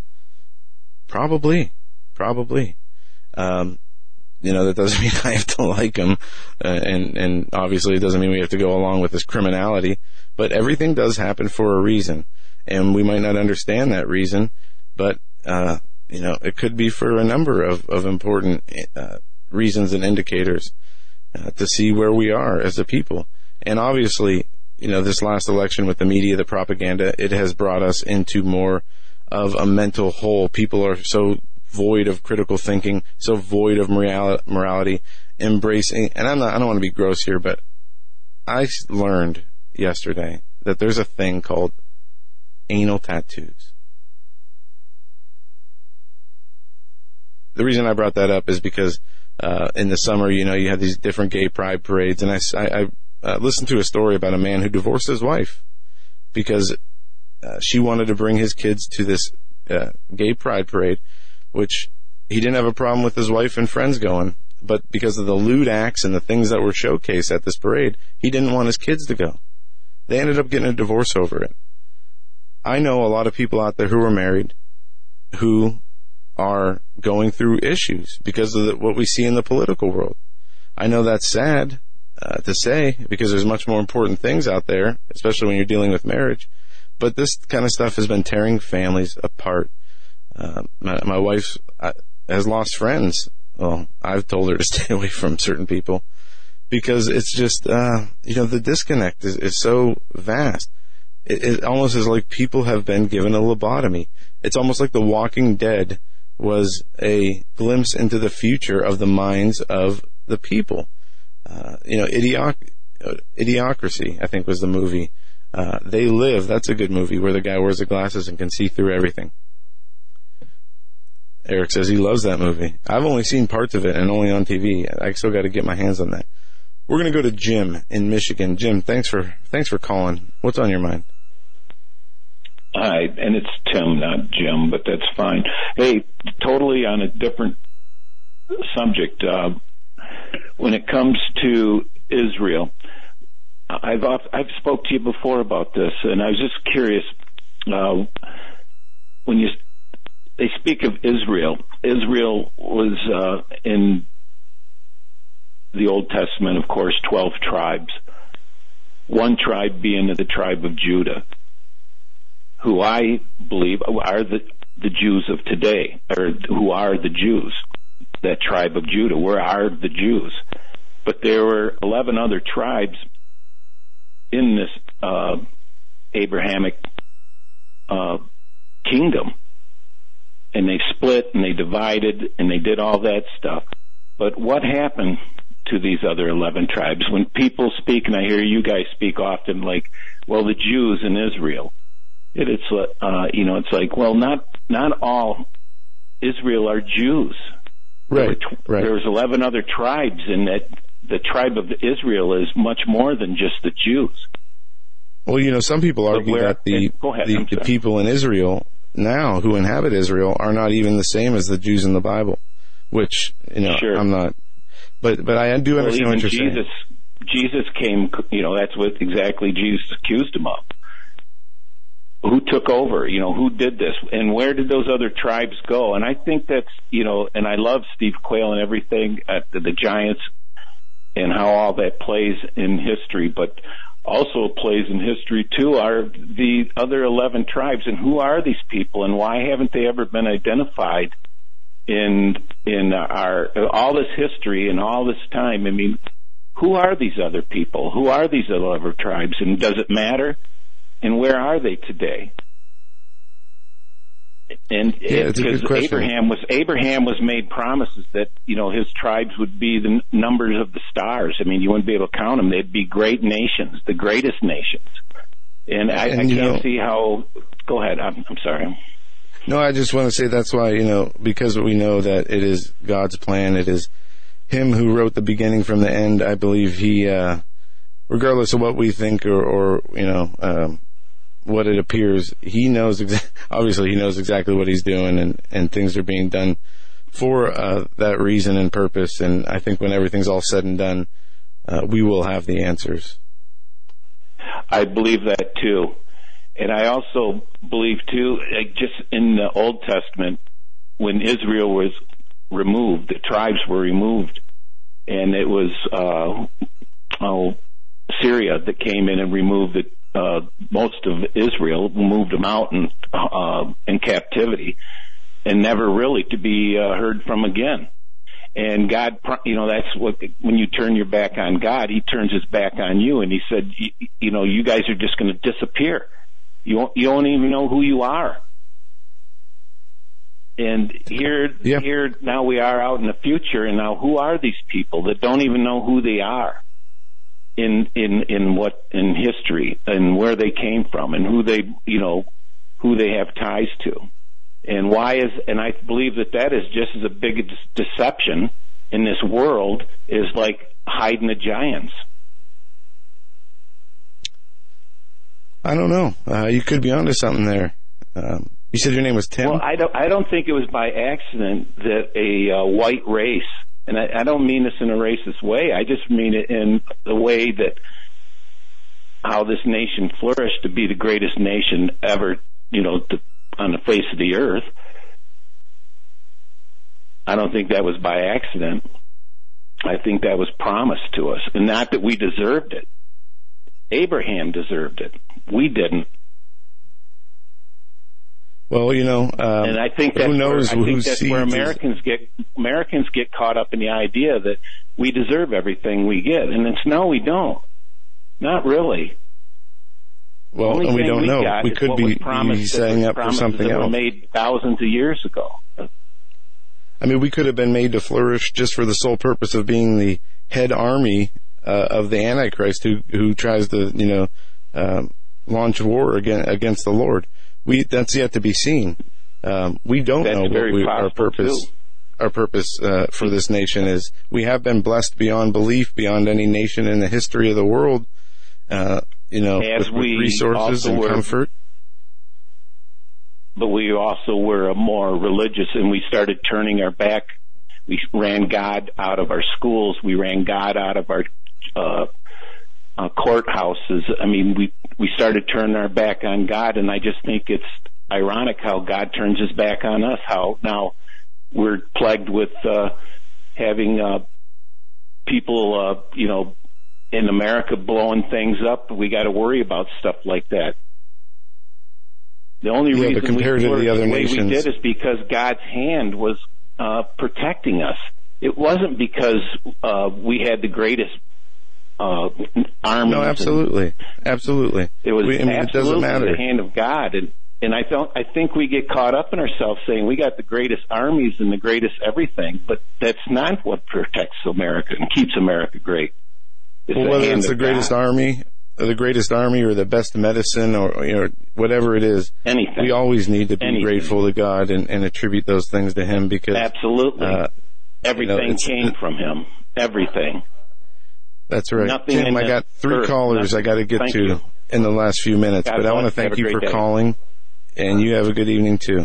Probably. Probably. Um, you know, that doesn't mean I have to like him. Uh, and, and obviously it doesn't mean we have to go along with his criminality. But everything does happen for a reason. And we might not understand that reason, but Uh, you know, it could be for a number of, of important uh, reasons and indicators uh, to see where we are as a people. And obviously, you know, this last election with the media, the propaganda, it has brought us into more of a mental hole. People are so void of critical thinking, so void of moral- morality, embracing, and I'm not, I don't want to be gross here, but I learned yesterday that there's a thing called anal tattoos. The reason I brought that up is because uh, in the summer, you know, you had these different gay pride parades, and I, I, I uh, listened to a story about a man who divorced his wife because uh, she wanted to bring his kids to this uh, gay pride parade, which he didn't have a problem with his wife and friends going, but because of the lewd acts and the things that were showcased at this parade, he didn't want his kids to go. They ended up getting a divorce over it. I know a lot of people out there who are married who are going through issues because of the, what we see in the political world. I know that's sad uh, to say because there's much more important things out there, especially when you're dealing with marriage. But this kind of stuff has been tearing families apart. Uh, my, my wife uh, has lost friends. Well, I've told her to stay away from certain people because it's just, uh, you know, the disconnect is, is so vast. It, it almost is like people have been given a lobotomy. It's almost like The Walking Dead was a glimpse into the future of the minds of the people. Uh, you know, Idioc- Idiocracy, I think, was the movie. Uh, They Live, that's a good movie, where the guy wears the glasses and can see through everything. Eric says he loves that movie. I've only seen parts of it and only on T V. I still got to get my hands on that. We're going to go to Jim in Michigan. Jim, thanks for thanks for calling. What's on your mind? Hi, and it's Tim, not Jim, but that's fine. Hey, totally on a different subject. Uh, when it comes to Israel, I've I've spoke to you before about this, and I was just curious. Uh, when you they speak of Israel, Israel was uh, in the Old Testament, of course, twelve tribes. One tribe being the tribe of Judah, who I believe are the the Jews of today, or who are the Jews. That tribe of Judah, where are the Jews? But there were eleven other tribes in this uh, Abrahamic uh, kingdom, and they split and they divided and they did all that stuff. But what happened to these other eleven tribes? When people speak, and I hear you guys speak often, like, well, the Jews in Israel, it, it's uh, you know, it's like, well, not not all Israel are Jews. Right, there right. There's eleven other tribes, and that the tribe of Israel is much more than just the Jews. Well, you know, some people argue where, that the, ahead, the, the people in Israel now who inhabit Israel are not even the same as the Jews in the Bible, which, you know, sure. I'm not, but, but I do understand well, what you're Jesus, saying. Jesus came, you know, that's what exactly Jesus accused him of. Who took over? You know, who did this? And where did those other tribes go? And I think that's, you know, and I love Steve Quayle and everything at the, the Giants and how all that plays in history, but also plays in history too are the other eleven tribes, and who are these people, and why haven't they ever been identified in in our all this history and all this time? I mean, who are these other people? Who are these other tribes, and does it matter? And where are they today? And yeah, it's a good question. Abraham was Abraham was made promises that, you know, his tribes would be the n- numbers of the stars. I mean, you wouldn't be able to count them. They'd be great nations, the greatest nations. And I, and, I can't know, see how. Go ahead. I'm, I'm sorry. No, I just want to say that's why, you know, because we know that it is God's plan. It is Him who wrote the beginning from the end. I believe He, uh, regardless of what we think or, or you know. Um, what it appears, he knows, exa- obviously he knows exactly what he's doing, and, and things are being done for uh, that reason and purpose. And I think when everything's all said and done, uh, we will have the answers. I believe that too. And I also believe too, like just in the Old Testament, when Israel was removed, the tribes were removed, and it was uh, oh, Syria that came in and removed the Uh, most of Israel, moved them out in, uh, in captivity, and never really to be uh, heard from again. And God, you know, that's what, when you turn your back on God, He turns His back on you, and He said, you, you know, you guys are just going to disappear. You won't, you don't even know who you are. And here, yeah. here now we are out in the future, and now who are these people that don't even know who they are? In, in, in what, in history, and where they came from, and who they, you know, who they have ties to. And why is, and I believe that that is just as a big a deception in this world is like hiding the giants. I don't know. Uh, you could be onto something there. Um, you said your name was Tim? Well, I don't, I don't think it was by accident that a uh, white race, and I, I don't mean this in a racist way, I just mean it in the way that how this nation flourished to be the greatest nation ever, you know, to, on the face of the earth. I don't think that was by accident. I think that was promised to us, and not that we deserved it. Abraham deserved it. We didn't. Well, you know, um, and I think that's who knows where, I who think that's where Americans get Americans get caught up in the idea that we deserve everything we get, and it's no, we don't. Not really. Well, and we don't we know. We could be, be setting up for something that else. Were made thousands of years ago. I mean, we could have been made to flourish just for the sole purpose of being the head army uh, of the Antichrist, who who tries to, you know, um, launch war against against the Lord. We that's yet to be seen. Um, we don't that's know what we, our purpose too. our purpose uh, for this nation is. We have been blessed beyond belief, beyond any nation in the history of the world. Uh, you know, As with, we with resources and were, comfort. But we also were more religious, and we started turning our back. We ran God out of our schools. We ran God out of our uh, uh, courthouses. I mean, we we started turning our back on God, and I just think it's ironic how God turns his back on us. How now we're plagued with uh, having uh, people, uh, you know, in America blowing things up. We got to worry about stuff like that. The only yeah, reason compared we to the other the way nations, we did is because God's hand was uh, protecting us. It wasn't because uh, we had the greatest uh, armies. No, absolutely, absolutely. It was we, I mean, absolutely it doesn't matter. the hand of God, and and I don't. I think we get caught up in ourselves saying we got the greatest armies and the greatest everything, but that's not what protects America and keeps America great. It's well, the whether hand it's the of greatest God. army, or the greatest army, or the best medicine, or you know, whatever it is, Anything. we always need to be Anything. grateful to God and, and attribute those things to Him because Absolutely, uh, everything you know, came from Him. Everything. That's right. Nothing Tim, in I the got three earth, callers nothing. I got to get Thank to you. in the last few minutes, God but I want to bless. thank Have a you great for day. calling, and you have a good evening too.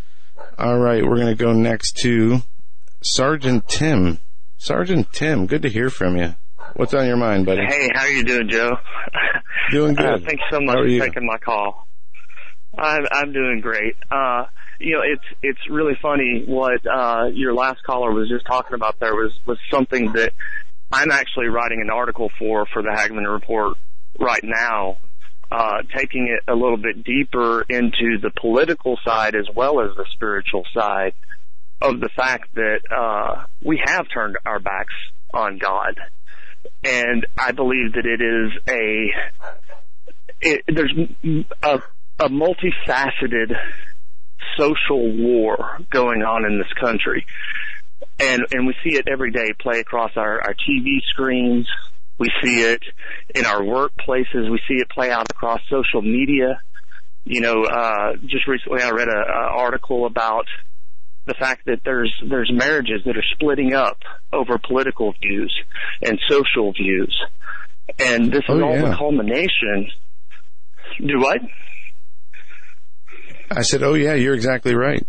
All right, we're going to go next to Sergeant Tim. Sergeant Tim, good to hear from you. What's on your mind, buddy? Hey, how are you doing, Joe? Doing good. Uh, thanks so much How are for you? taking my call. I'm I'm doing great. Uh, you know, it's it's really funny what uh, your last caller was just talking about. There was was something that I'm actually writing an article for for the Hagman Report right now, uh, taking it a little bit deeper into the political side as well as the spiritual side of the fact that uh, we have turned our backs on God. And I believe that it is a, it, there's a, a multifaceted social war going on in this country. And, and we see it every day play across our, our T V screens. We see it in our workplaces. We see it play out across social media. You know, uh, just recently I read a, a article about the fact that there's there's marriages that are splitting up over political views and social views, and this is Oh, all yeah. the culmination. Do what? I said, oh yeah, you're exactly right.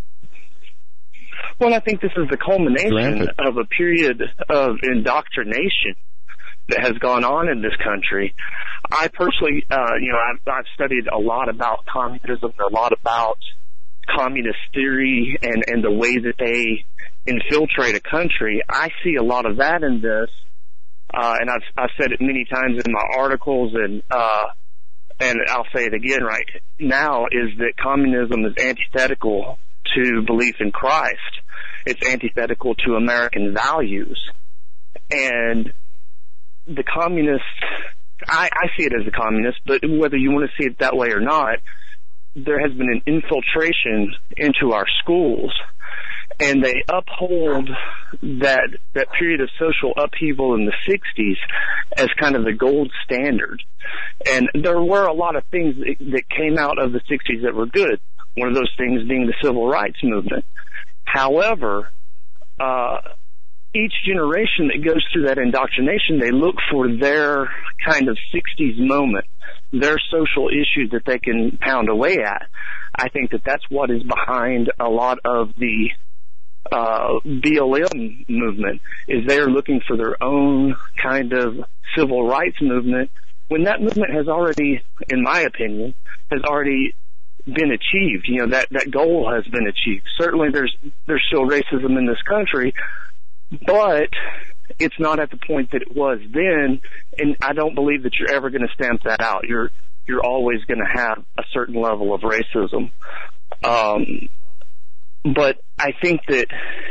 Well, I think this is the culmination Rampant. of a period of indoctrination that has gone on in this country. I personally, uh, you know, I've, I've studied a lot about communism, a lot about communist theory and, and the way that they infiltrate a country. I see a lot of that in this, uh, and I've, I've said it many times in my articles, and uh, and I'll say it again right now, is that communism is antithetical to belief in Christ. It's antithetical to American values. And the communists, I, I see it as a communist, but whether you want to see it that way or not, there has been an infiltration into our schools, and they uphold that that period of social upheaval in the sixties as kind of the gold standard. And there were a lot of things that, that came out of the sixties that were good, one of those things being the civil rights movement. However, uh, each generation that goes through that indoctrination, they look for their kind of sixties moment, their social issues that they can pound away at. I think that that's what is behind a lot of the uh, B L M movement, is they're looking for their own kind of civil rights movement, when that movement has already, in my opinion, has already been achieved. You know, that, that goal has been achieved. Certainly there's, there's still racism in this country, but it's not at the point that it was then, and I don't believe that you're ever going to stamp that out. You're you're always going to have a certain level of racism. Um, but I think that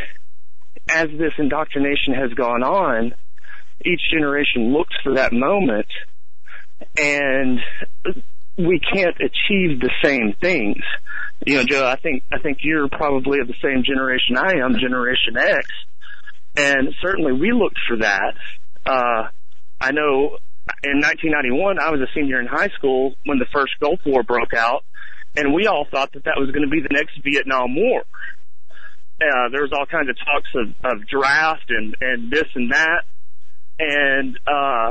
as this indoctrination has gone on, each generation looks for that moment, and we can't achieve the same things. You know, Joe, I think I think you're probably of the same generation I am, Generation X. And certainly we looked for that. Uh, I know in nineteen ninety-one, I was a senior in high school when the first Gulf War broke out, and we all thought that that was going to be the next Vietnam War. Uh, there was all kinds of talks of, of draft and, and this and that, and uh,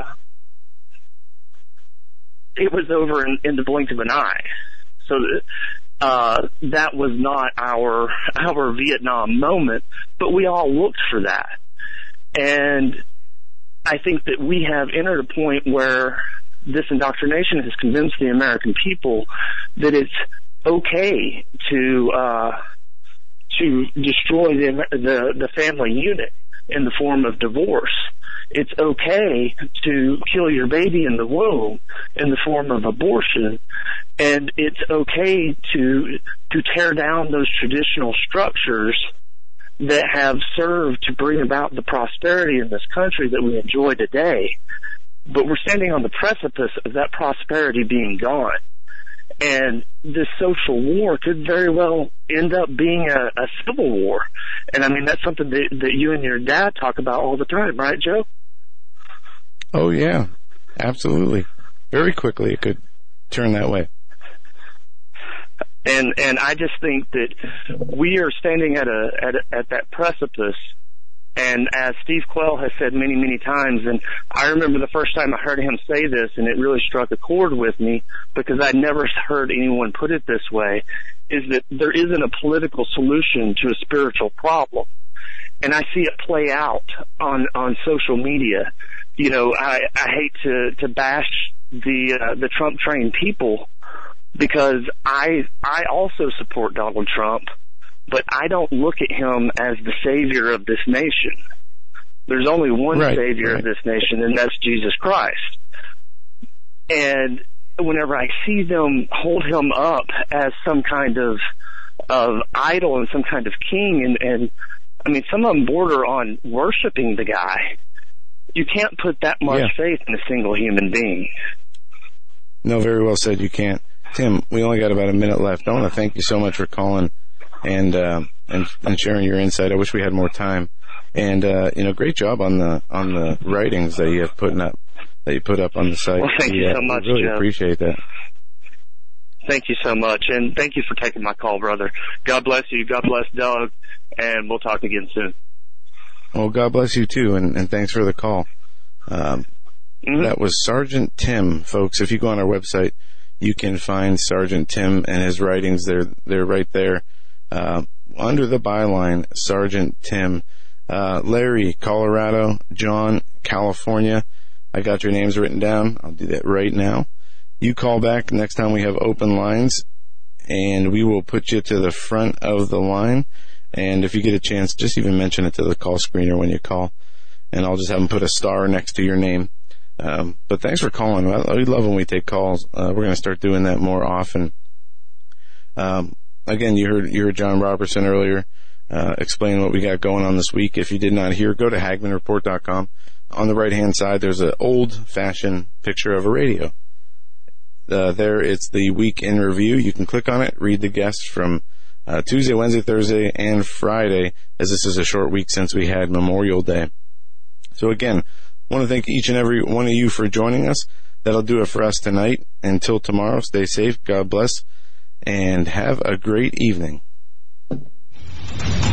it was over in, in the blink of an eye. So uh, that was not our our Vietnam moment, but we all looked for that. And I think that we have entered a point where this indoctrination has convinced the American people that it's okay to uh, to destroy the, the the family unit in the form of divorce. It's okay to kill your baby in the womb in the form of abortion, and it's okay to to tear down those traditional structures that have served to bring about the prosperity in this country that we enjoy today. But we're standing on the precipice of that prosperity being gone. And this social war could very well end up being a, a civil war. And I mean, that's something that, that you and your dad talk about all the time, right, Joe? Oh, yeah, absolutely. Very quickly it could turn that way. And and I just think that we are standing at a at a, at that precipice. And as Steve Quayle has said many, many times, and I remember the first time I heard him say this, and it really struck a chord with me because I'd never heard anyone put it this way, is that there isn't a political solution to a spiritual problem. And I see it play out on, on social media. You know, I, I hate to, to bash the uh, the Trump-trained people because I I also support Donald Trump. But I don't look at him as the savior of this nation. There's only one right, savior right. of this nation, and that's Jesus Christ. And whenever I see them hold him up as some kind of of idol and some kind of king, and, and I mean, some of them border on worshiping the guy. You can't put that much yeah. faith in a single human being. No, very well said. You can't. Tim, we only got about a minute left. I want to thank you so much for calling and uh, and and sharing your insight. I wish we had more time. And uh, you know, great job on the on the writings that you have putting up that you put up on the site. Well, thank we, you uh, so much, we really Joe. Appreciate that. Thank you so much, and thank you for taking my call, brother. God bless you. God bless Doug, and we'll talk again soon. Well, God bless you too, and, and thanks for the call. Um, mm-hmm. That was Sergeant Tim, folks. If you go on our website, you can find Sergeant Tim and his writings. They're they're right there. Uh, under the byline, Sergeant Tim. Uh, Larry, Colorado. John, California. I got your names written down. I'll do that right now. You call back next time we have open lines, and we will put you to the front of the line. And if you get a chance, just even mention it to the call screener when you call, and I'll just have them put a star next to your name. Um, but thanks for calling. We love when we take calls. Uh, we're going to start doing that more often. Um, Again, you heard you heard John Robertson earlier uh, explain what we got going on this week. If you did not hear, go to Hagmann Report dot com. On the right-hand side, there's an old-fashioned picture of a radio. Uh, there, it's the week in review. You can click on it, read the guests from uh, Tuesday, Wednesday, Thursday, and Friday, as this is a short week since we had Memorial Day. So again, I want to thank each and every one of you for joining us. That'll do it for us tonight. Until tomorrow, stay safe, God bless, and have a great evening.